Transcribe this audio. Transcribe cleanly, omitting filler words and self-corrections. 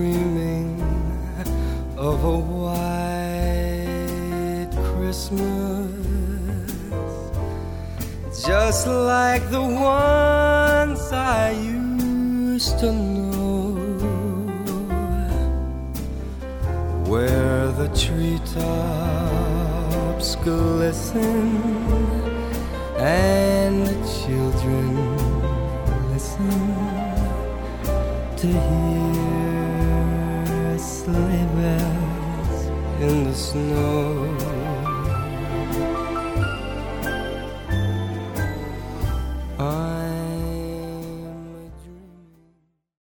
dreaming of a white Christmas, just like the ones I used to know, where the treetops glisten and the children listen to hear sleigh bells in the snow.